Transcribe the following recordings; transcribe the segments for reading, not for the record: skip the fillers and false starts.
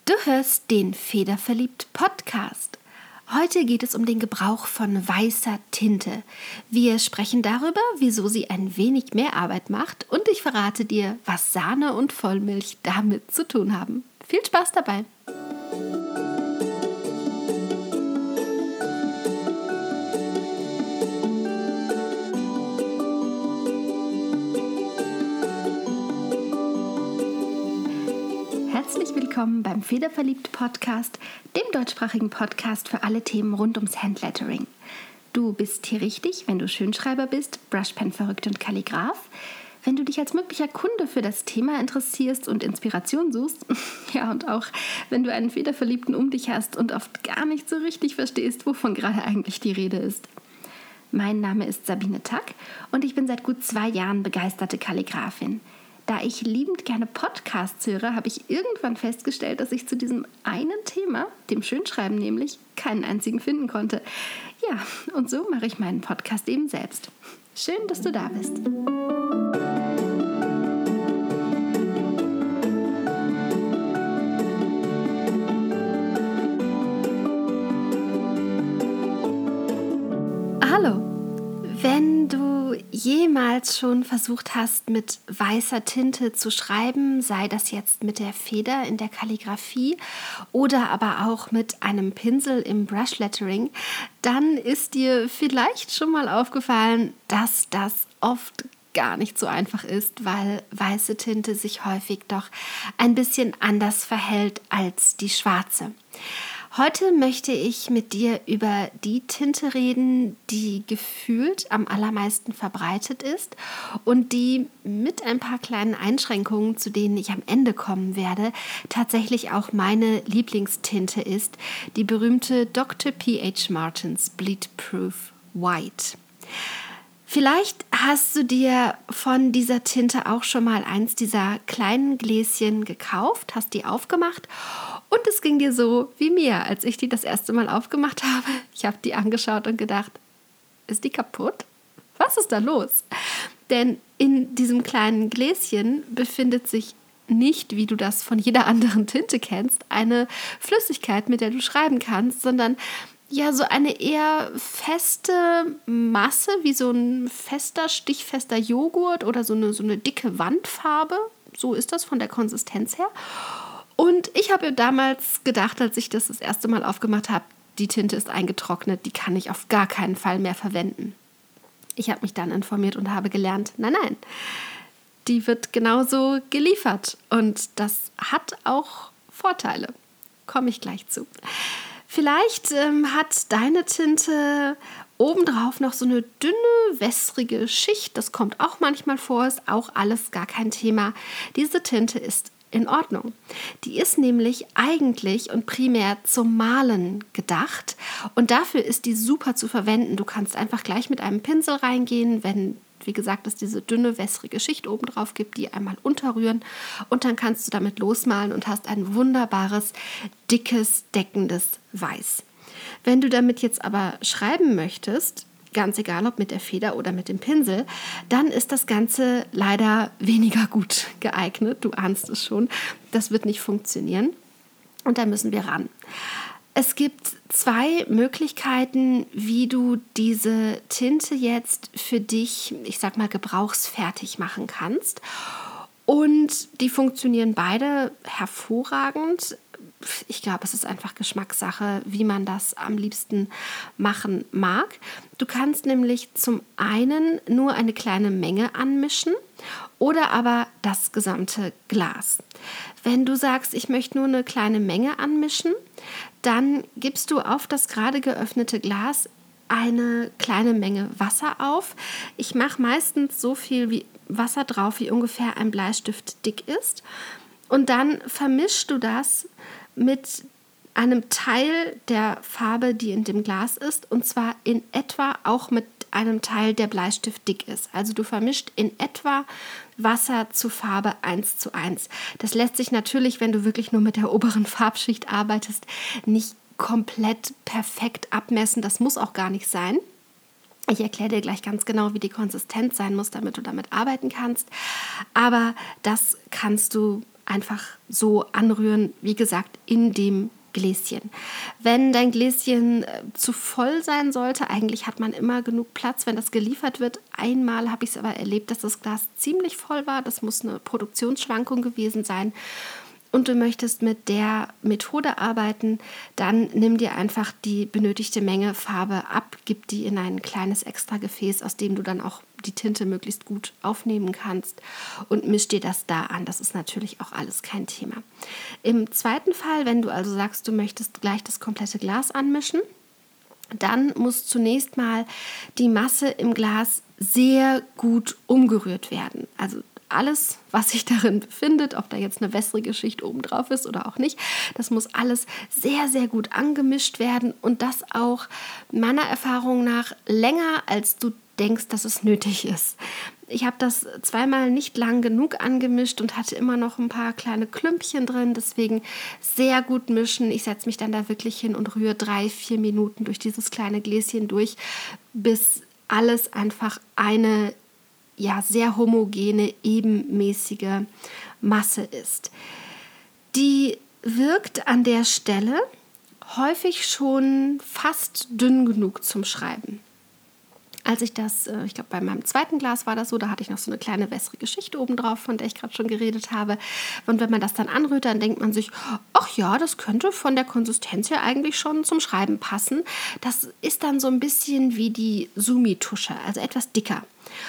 Du hörst den Federverliebt Podcast. Heute geht es um den Gebrauch von weißer Tinte. Wir sprechen darüber, wieso sie ein wenig mehr Arbeit macht, und ich verrate dir, was Sahne und Vollmilch damit zu tun haben. Viel Spaß dabei! Herzlich willkommen beim Federverliebt Podcast, dem deutschsprachigen Podcast für alle Themen rund ums Handlettering. Du bist hier richtig, wenn du Schönschreiber bist, Brushpen-verrückt und Kalligraph. Wenn du dich als möglicher Kunde für das Thema interessierst und Inspiration suchst, ja, und auch wenn du einen Federverliebten um dich hast und oft gar nicht so richtig verstehst, wovon gerade eigentlich die Rede ist. Mein Name ist Sabine Tack und ich bin seit gut 2 Jahren begeisterte Kalligraphin. Da ich liebend gerne Podcasts höre, habe ich irgendwann festgestellt, dass ich zu diesem einen Thema, dem Schönschreiben nämlich, keinen einzigen finden konnte. Ja, und so mache ich meinen Podcast eben selbst. Schön, dass du da bist. Hallo. Wenn du jemals schon versucht hast, mit weißer Tinte zu schreiben, sei das jetzt mit der Feder in der Kalligrafie oder aber auch mit einem Pinsel im Brushlettering, dann ist dir vielleicht schon mal aufgefallen, dass das oft gar nicht so einfach ist, weil weiße Tinte sich häufig doch ein bisschen anders verhält als die schwarze. Heute möchte ich mit dir über die Tinte reden, die gefühlt am allermeisten verbreitet ist und die mit ein paar kleinen Einschränkungen, zu denen ich am Ende kommen werde, tatsächlich auch meine Lieblingstinte ist, die berühmte Dr. P.H. Martins Bleed Proof White. Vielleicht hast du dir von dieser Tinte auch schon mal eins dieser kleinen Gläschen gekauft, hast die aufgemacht und es ging dir so wie mir, als ich die das erste Mal aufgemacht habe. Ich habe die angeschaut und gedacht, ist die kaputt? Was ist da los? Denn in diesem kleinen Gläschen befindet sich nicht, wie du das von jeder anderen Tinte kennst, eine Flüssigkeit, mit der du schreiben kannst, sondern ja, so eine eher feste Masse, wie so ein stichfester Joghurt oder so eine dicke Wandfarbe. So ist das von der Konsistenz her. Und ich habe damals gedacht, als ich das erste Mal aufgemacht habe, die Tinte ist eingetrocknet, die kann ich auf gar keinen Fall mehr verwenden. Ich habe mich dann informiert und habe gelernt, nein, die wird genauso geliefert. Und das hat auch Vorteile. Komme ich gleich zu. Vielleicht hat deine Tinte obendrauf noch so eine dünne, wässrige Schicht. Das kommt auch manchmal vor, ist auch alles gar kein Thema. Diese Tinte ist in Ordnung. Die ist nämlich eigentlich und primär zum Malen gedacht und dafür ist die super zu verwenden. Du kannst einfach gleich mit einem Pinsel reingehen, wenn, wie gesagt, es diese dünne, wässrige Schicht oben drauf gibt, die einmal unterrühren und dann kannst du damit losmalen und hast ein wunderbares, dickes, deckendes Weiß. Wenn du damit jetzt aber schreiben möchtest, ganz egal ob mit der Feder oder mit dem Pinsel, dann ist das Ganze leider weniger gut geeignet. Du ahnst es schon, das wird nicht funktionieren und da müssen wir ran. Es gibt 2 Möglichkeiten, wie du diese Tinte jetzt für dich, ich sag mal, gebrauchsfertig machen kannst. Und die funktionieren beide hervorragend. Ich glaube, es ist einfach Geschmackssache, wie man das am liebsten machen mag. Du kannst nämlich zum einen nur eine kleine Menge anmischen oder aber das gesamte Glas. Wenn du sagst, ich möchte nur eine kleine Menge anmischen, dann gibst du auf das gerade geöffnete Glas eine kleine Menge Wasser auf. Ich mache meistens so viel wie Wasser drauf, wie ungefähr ein Bleistift dick ist. Und dann vermischst du das mit einem Teil der Farbe, die in dem Glas ist, und zwar in etwa auch mit einem Teil, der Bleistift dick ist. Also du vermischt in etwa Wasser zu Farbe 1:1. Das lässt sich natürlich, wenn du wirklich nur mit der oberen Farbschicht arbeitest, nicht komplett perfekt abmessen. Das muss auch gar nicht sein. Ich erkläre dir gleich ganz genau, wie die Konsistenz sein muss, damit du damit arbeiten kannst. Aber das kannst du einfach so anrühren, wie gesagt, in dem Gläschen. Wenn dein Gläschen zu voll sein sollte, eigentlich hat man immer genug Platz, wenn das geliefert wird. Einmal habe ich es aber erlebt, dass das Glas ziemlich voll war. Das muss eine Produktionsschwankung gewesen sein. Und du möchtest mit der Methode arbeiten, dann nimm dir einfach die benötigte Menge Farbe ab, gib die in ein kleines Extragefäß, aus dem du dann auch die Tinte möglichst gut aufnehmen kannst und misch dir das da an. Das ist natürlich auch alles kein Thema. Im zweiten Fall, wenn du also sagst, du möchtest gleich das komplette Glas anmischen, dann muss zunächst mal die Masse im Glas sehr gut umgerührt werden. Also alles, was sich darin befindet, ob da jetzt eine wässrige Schicht oben drauf ist oder auch nicht, das muss alles sehr, sehr gut angemischt werden und das auch meiner Erfahrung nach länger, als du denkst, dass es nötig ist. Ich habe das zweimal nicht lang genug angemischt und hatte immer noch ein paar kleine Klümpchen drin, deswegen sehr gut mischen. Ich setze mich dann da wirklich hin und rühre 3-4 Minuten durch dieses kleine Gläschen durch, bis alles einfach eine sehr homogene, ebenmäßige Masse ist. Die wirkt an der Stelle häufig schon fast dünn genug zum Schreiben. Als ich das, ich glaube bei meinem zweiten Glas war das so, da hatte ich noch so eine kleine wässrige Schicht oben drauf, von der ich gerade schon geredet habe. Und wenn man das dann anrührt, dann denkt man sich, ach ja, das könnte von der Konsistenz her eigentlich schon zum Schreiben passen. Das ist dann so ein bisschen wie die Sumi-Tusche, also etwas dicker.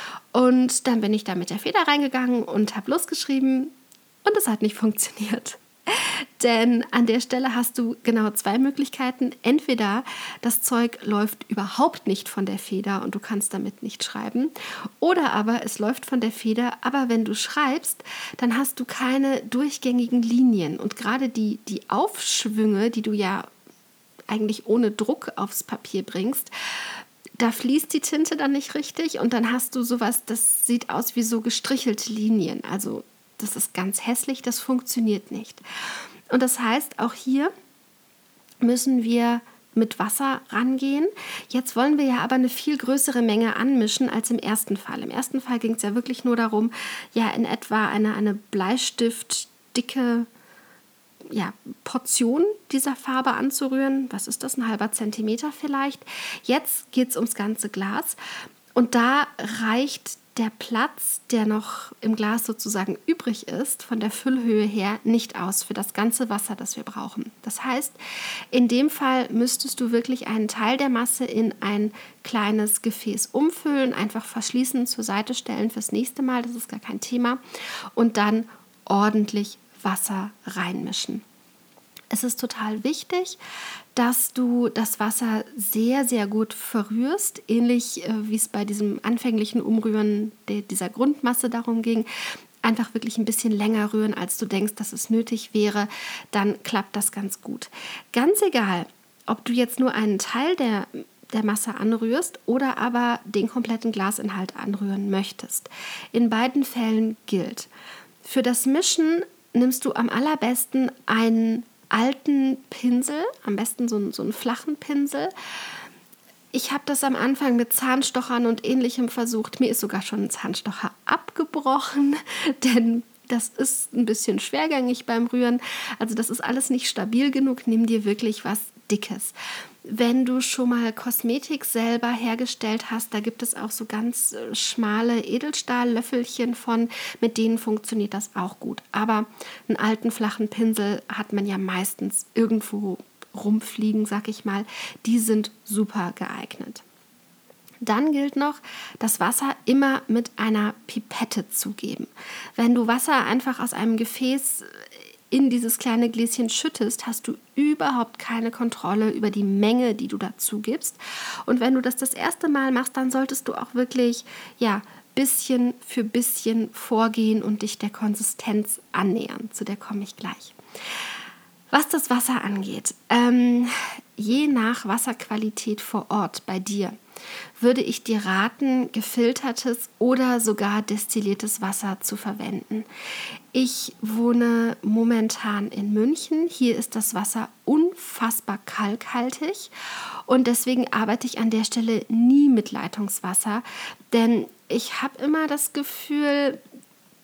Und dann bin ich da mit der Feder reingegangen und habe losgeschrieben und es hat nicht funktioniert. Denn an der Stelle hast du genau 2 Möglichkeiten. Entweder das Zeug läuft überhaupt nicht von der Feder und du kannst damit nicht schreiben. Oder aber es läuft von der Feder, aber wenn du schreibst, dann hast du keine durchgängigen Linien. Und gerade die Aufschwünge, die du ja eigentlich ohne Druck aufs Papier bringst, da fließt die Tinte dann nicht richtig und dann hast du sowas, das sieht aus wie so gestrichelte Linien. Also das ist ganz hässlich, das funktioniert nicht. Und das heißt, auch hier müssen wir mit Wasser rangehen. Jetzt wollen wir ja aber eine viel größere Menge anmischen als im ersten Fall. Im ersten Fall ging es ja wirklich nur darum, ja in etwa eine Bleistiftdicke Portion dieser Farbe anzurühren. Was ist das? Ein halber Zentimeter vielleicht. Jetzt geht es ums ganze Glas und da reicht der Platz, der noch im Glas sozusagen übrig ist, von der Füllhöhe her nicht aus für das ganze Wasser, das wir brauchen. Das heißt, in dem Fall müsstest du wirklich einen Teil der Masse in ein kleines Gefäß umfüllen, einfach verschließen, zur Seite stellen fürs nächste Mal, das ist gar kein Thema, und dann ordentlich Wasser reinmischen. Es ist total wichtig, dass du das Wasser sehr, sehr gut verrührst, ähnlich wie es bei diesem anfänglichen Umrühren dieser Grundmasse darum ging. Einfach wirklich ein bisschen länger rühren, als du denkst, dass es nötig wäre, dann klappt das ganz gut. Ganz egal, ob du jetzt nur einen Teil der Masse anrührst oder aber den kompletten Glasinhalt anrühren möchtest. In beiden Fällen gilt: Für das Mischen nimmst du am allerbesten einen alten Pinsel, am besten so einen flachen Pinsel. Ich habe das am Anfang mit Zahnstochern und Ähnlichem versucht. Mir ist sogar schon ein Zahnstocher abgebrochen, denn das ist ein bisschen schwergängig beim Rühren. Also das ist alles nicht stabil genug. Nimm dir wirklich was Dickes. Wenn du schon mal Kosmetik selber hergestellt hast, da gibt es auch so ganz schmale Edelstahllöffelchen von, mit denen funktioniert das auch gut. Aber einen alten flachen Pinsel hat man ja meistens irgendwo rumfliegen, sag ich mal. Die sind super geeignet. Dann gilt noch, das Wasser immer mit einer Pipette zugeben. Wenn du Wasser einfach aus einem Gefäß in dieses kleine Gläschen schüttest, hast du überhaupt keine Kontrolle über die Menge, die du dazu gibst. Und wenn du das erste Mal machst, dann solltest du auch wirklich bisschen für bisschen vorgehen und dich der Konsistenz annähern. Zu der komme ich gleich. Was das Wasser angeht, je nach Wasserqualität vor Ort bei dir, würde ich dir raten, gefiltertes oder sogar destilliertes Wasser zu verwenden. Ich wohne momentan in München. Hier ist das Wasser unfassbar kalkhaltig und deswegen arbeite ich an der Stelle nie mit Leitungswasser, denn ich habe immer das Gefühl,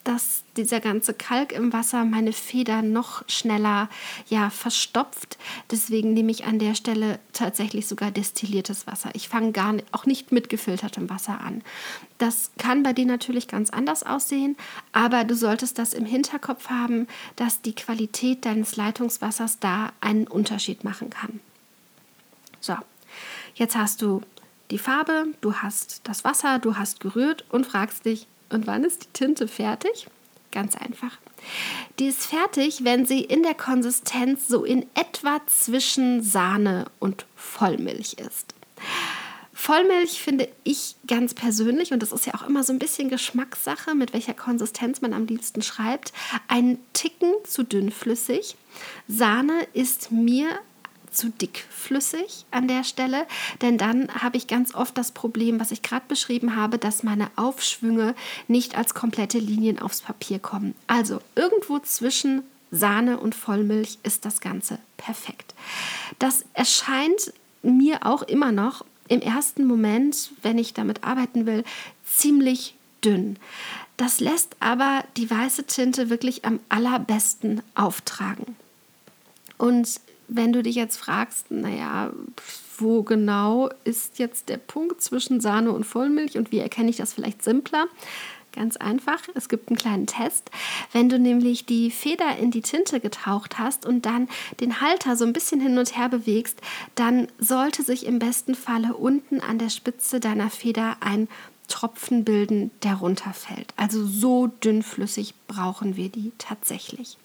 dass dieser ganze Kalk im Wasser meine Feder noch schneller verstopft. Deswegen nehme ich an der Stelle tatsächlich sogar destilliertes Wasser. Ich fange auch nicht mit gefiltertem Wasser an. Das kann bei dir natürlich ganz anders aussehen, aber du solltest das im Hinterkopf haben, dass die Qualität deines Leitungswassers da einen Unterschied machen kann. So, jetzt hast du die Farbe, du hast das Wasser, du hast gerührt und fragst dich, und wann ist die Tinte fertig? Ganz einfach. Die ist fertig, wenn sie in der Konsistenz so in etwa zwischen Sahne und Vollmilch ist. Vollmilch finde ich ganz persönlich, und das ist ja auch immer so ein bisschen Geschmackssache, mit welcher Konsistenz man am liebsten schreibt, einen Ticken zu dünnflüssig. Sahne ist mir zu dickflüssig an der Stelle, denn dann habe ich ganz oft das Problem, was ich gerade beschrieben habe, dass meine Aufschwünge nicht als komplette Linien aufs Papier kommen. Also irgendwo zwischen Sahne und Vollmilch ist das Ganze perfekt. Das erscheint mir auch immer noch im ersten Moment, wenn ich damit arbeiten will, ziemlich dünn. Das lässt aber die weiße Tinte wirklich am allerbesten auftragen. Und wenn du dich jetzt fragst, wo genau ist jetzt der Punkt zwischen Sahne und Vollmilch und wie erkenne ich das vielleicht simpler? Ganz einfach, es gibt einen kleinen Test. Wenn du nämlich die Feder in die Tinte getaucht hast und dann den Halter so ein bisschen hin und her bewegst, dann sollte sich im besten Falle unten an der Spitze deiner Feder ein Tropfen bilden, der runterfällt. Also so dünnflüssig brauchen wir die tatsächlich.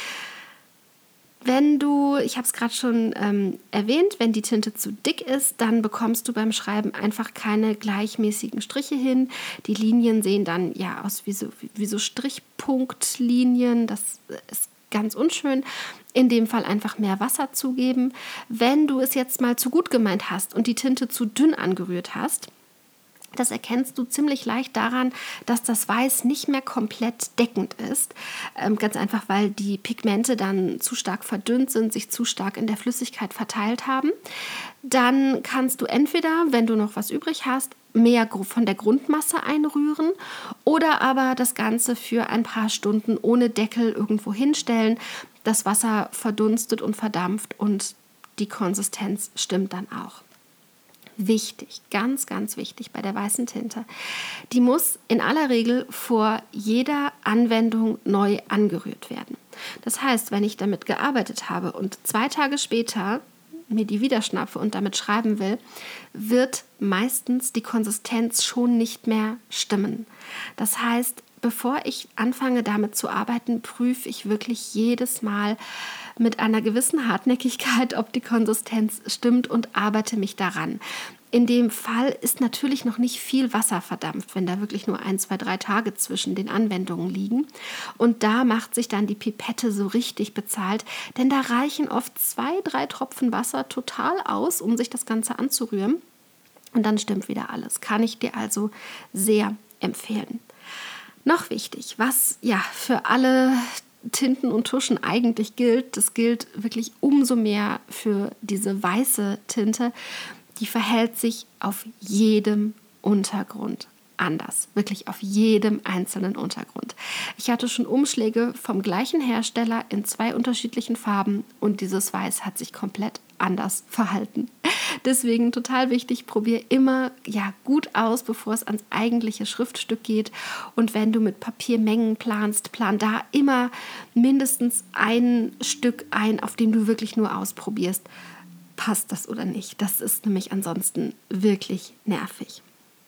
Wenn du, ich habe es gerade schon erwähnt, wenn die Tinte zu dick ist, dann bekommst du beim Schreiben einfach keine gleichmäßigen Striche hin. Die Linien sehen dann aus wie so Strichpunktlinien. Das ist ganz unschön. In dem Fall einfach mehr Wasser zugeben. Wenn du es jetzt mal zu gut gemeint hast und die Tinte zu dünn angerührt hast, das erkennst du ziemlich leicht daran, dass das Weiß nicht mehr komplett deckend ist. Ganz einfach, weil die Pigmente dann zu stark verdünnt sind, sich zu stark in der Flüssigkeit verteilt haben. Dann kannst du entweder, wenn du noch was übrig hast, mehr von der Grundmasse einrühren oder aber das Ganze für ein paar Stunden ohne Deckel irgendwo hinstellen. Das Wasser verdunstet und verdampft und die Konsistenz stimmt dann auch. Wichtig, ganz, ganz wichtig bei der weißen Tinte. Die muss in aller Regel vor jeder Anwendung neu angerührt werden. Das heißt, wenn ich damit gearbeitet habe und 2 Tage später mir die wieder schnappe und damit schreiben will, wird meistens die Konsistenz schon nicht mehr stimmen. Das heißt, bevor ich anfange damit zu arbeiten, prüfe ich wirklich jedes Mal mit einer gewissen Hartnäckigkeit, ob die Konsistenz stimmt und arbeite mich daran. In dem Fall ist natürlich noch nicht viel Wasser verdampft, wenn da wirklich nur 1, 2, 3 Tage zwischen den Anwendungen liegen. Und da macht sich dann die Pipette so richtig bezahlt, denn da reichen oft 2, 3 Tropfen Wasser total aus, um sich das Ganze anzurühren. Und dann stimmt wieder alles. Kann ich dir also sehr empfehlen. Noch wichtig, was für alle Tinten und Tuschen eigentlich gilt, das gilt wirklich umso mehr für diese weiße Tinte. Die verhält sich auf jedem Untergrund anders, wirklich auf jedem einzelnen Untergrund. Ich hatte schon Umschläge vom gleichen Hersteller in 2 unterschiedlichen Farben und dieses Weiß hat sich komplett anders verhalten. Deswegen total wichtig, probier immer gut aus, bevor es ans eigentliche Schriftstück geht. Und wenn du mit Papiermengen planst, plan da immer mindestens ein Stück ein, auf dem du wirklich nur ausprobierst, passt das oder nicht. Das ist nämlich ansonsten wirklich nervig.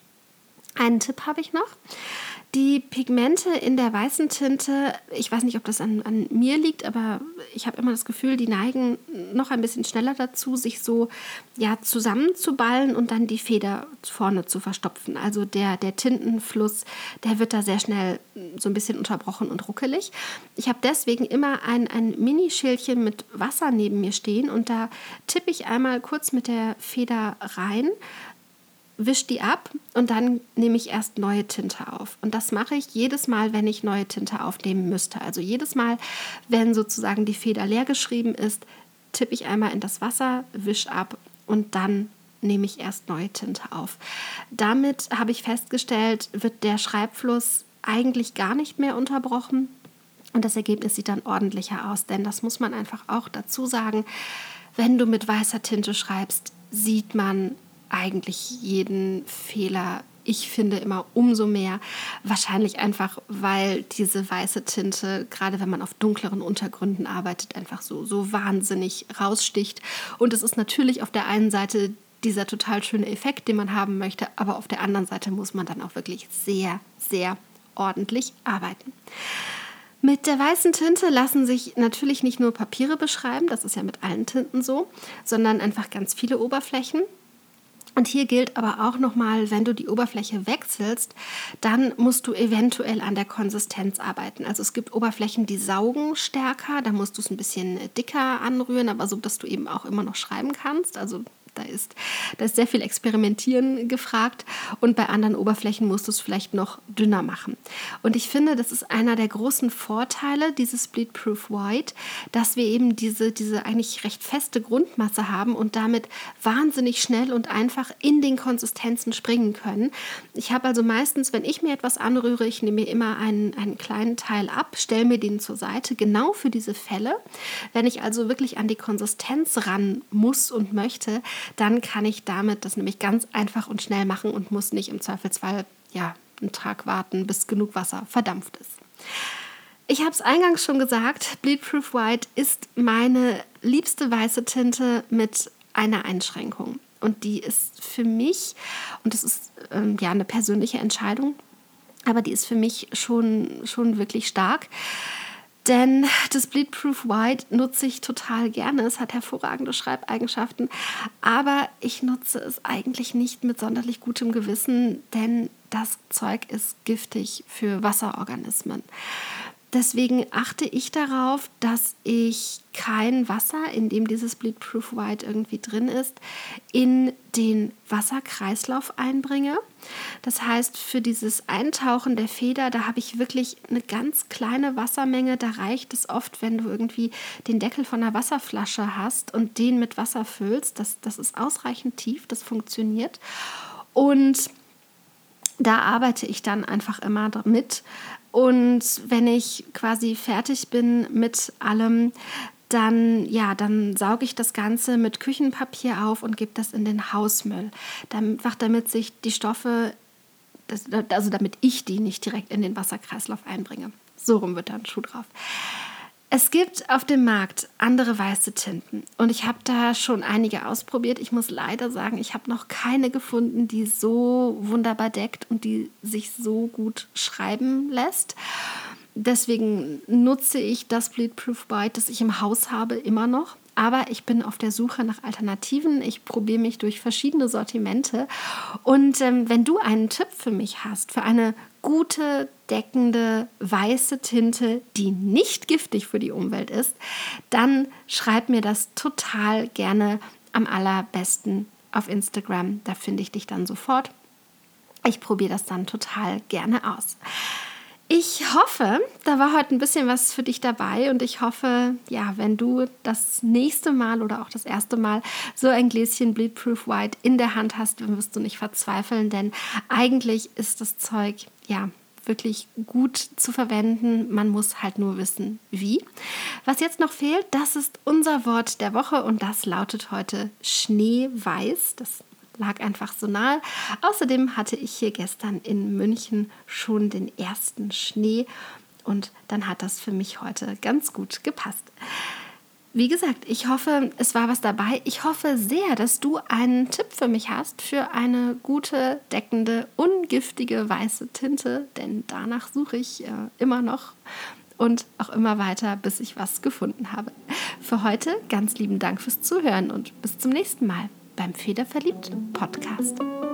Einen Tipp habe ich noch. Die Pigmente in der weißen Tinte, ich weiß nicht, ob das an mir liegt, aber ich habe immer das Gefühl, die neigen noch ein bisschen schneller dazu, sich so zusammenzuballen und dann die Feder vorne zu verstopfen. Also der Tintenfluss, der wird da sehr schnell so ein bisschen unterbrochen und ruckelig. Ich habe deswegen immer ein Mini-Schälchen mit Wasser neben mir stehen und da tippe ich einmal kurz mit der Feder rein, wisch die ab und dann nehme ich erst neue Tinte auf. Und das mache ich jedes Mal, wenn ich neue Tinte aufnehmen müsste. Also jedes Mal, wenn sozusagen die Feder leer geschrieben ist, tippe ich einmal in das Wasser, wisch ab und dann nehme ich erst neue Tinte auf. Damit habe ich festgestellt, wird der Schreibfluss eigentlich gar nicht mehr unterbrochen. Und das Ergebnis sieht dann ordentlicher aus, denn das muss man einfach auch dazu sagen. Wenn du mit weißer Tinte schreibst, sieht man eigentlich jeden Fehler. Ich finde immer umso mehr. Wahrscheinlich einfach, weil diese weiße Tinte, gerade wenn man auf dunkleren Untergründen arbeitet, einfach so wahnsinnig raussticht. Und es ist natürlich auf der einen Seite dieser total schöne Effekt, den man haben möchte, aber auf der anderen Seite muss man dann auch wirklich sehr, sehr ordentlich arbeiten. Mit der weißen Tinte lassen sich natürlich nicht nur Papiere beschreiben, das ist ja mit allen Tinten so, sondern einfach ganz viele Oberflächen. Und hier gilt aber auch nochmal, wenn du die Oberfläche wechselst, dann musst du eventuell an der Konsistenz arbeiten. Also es gibt Oberflächen, die saugen stärker, da musst du es ein bisschen dicker anrühren, aber so, dass du eben auch immer noch schreiben kannst. Also da ist sehr viel Experimentieren gefragt und bei anderen Oberflächen musst du es vielleicht noch dünner machen. Und ich finde, das ist einer der großen Vorteile dieses Bleed-Proof White, dass wir eben diese eigentlich recht feste Grundmasse haben und damit wahnsinnig schnell und einfach in den Konsistenzen springen können. Ich habe also meistens, wenn ich mir etwas anrühre, ich nehme mir immer einen kleinen Teil ab, stelle mir den zur Seite, genau für diese Fälle. Wenn ich also wirklich an die Konsistenz ran muss und möchte, dann kann ich damit das nämlich ganz einfach und schnell machen und muss nicht im Zweifelsfall einen Tag warten, bis genug Wasser verdampft ist. Ich habe es eingangs schon gesagt, Bleed-Proof White ist meine liebste weiße Tinte mit einer Einschränkung. Und die ist für mich, und das ist eine persönliche Entscheidung, aber die ist für mich schon wirklich stark. Denn das Bleed-Proof White nutze ich total gerne. Es hat hervorragende Schreibeigenschaften, aber ich nutze es eigentlich nicht mit sonderlich gutem Gewissen, denn das Zeug ist giftig für Wasserorganismen. Deswegen achte ich darauf, dass ich kein Wasser, in dem dieses Bleed-Proof White irgendwie drin ist, in den Wasserkreislauf einbringe. Das heißt, für dieses Eintauchen der Feder, da habe ich wirklich eine ganz kleine Wassermenge. Da reicht es oft, wenn du irgendwie den Deckel von einer Wasserflasche hast und den mit Wasser füllst. Das ist ausreichend tief, das funktioniert. Und da arbeite ich dann einfach immer mit. Und wenn ich quasi fertig bin mit allem, dann sauge ich das Ganze mit Küchenpapier auf und gebe das in den Hausmüll. Damit sich die Stoffe, damit ich die nicht direkt in den Wasserkreislauf einbringe. So rum wird da ein Schuh drauf. Es gibt auf dem Markt andere weiße Tinten und ich habe da schon einige ausprobiert. Ich muss leider sagen, ich habe noch keine gefunden, die so wunderbar deckt und die sich so gut schreiben lässt. Deswegen nutze ich das Bleed-Proof White, das ich im Haus habe, immer noch. Aber ich bin auf der Suche nach Alternativen. Ich probiere mich durch verschiedene Sortimente. Und wenn du einen Tipp für mich hast, für eine gute, deckende, weiße Tinte, die nicht giftig für die Umwelt ist, dann schreib mir das total gerne, am allerbesten auf Instagram. Da finde ich dich dann sofort. Ich probiere das dann total gerne aus. Ich hoffe, da war heute ein bisschen was für dich dabei und ich hoffe, wenn du das nächste Mal oder auch das erste Mal so ein Gläschen Bleed-Proof White in der Hand hast, dann wirst du nicht verzweifeln, denn eigentlich ist das Zeug wirklich gut zu verwenden. Man muss halt nur wissen, wie. Was jetzt noch fehlt, das ist unser Wort der Woche und das lautet heute Schneeweiß. Das lag einfach so nahe. Außerdem hatte ich hier gestern in München schon den ersten Schnee und dann hat das für mich heute ganz gut gepasst. Wie gesagt, ich hoffe, es war was dabei. Ich hoffe sehr, dass du einen Tipp für mich hast für eine gute, deckende, ungiftige weiße Tinte, denn danach suche ich immer noch und auch immer weiter, bis ich was gefunden habe. Für heute ganz lieben Dank fürs Zuhören und bis zum nächsten Mal beim Federverliebt Podcast.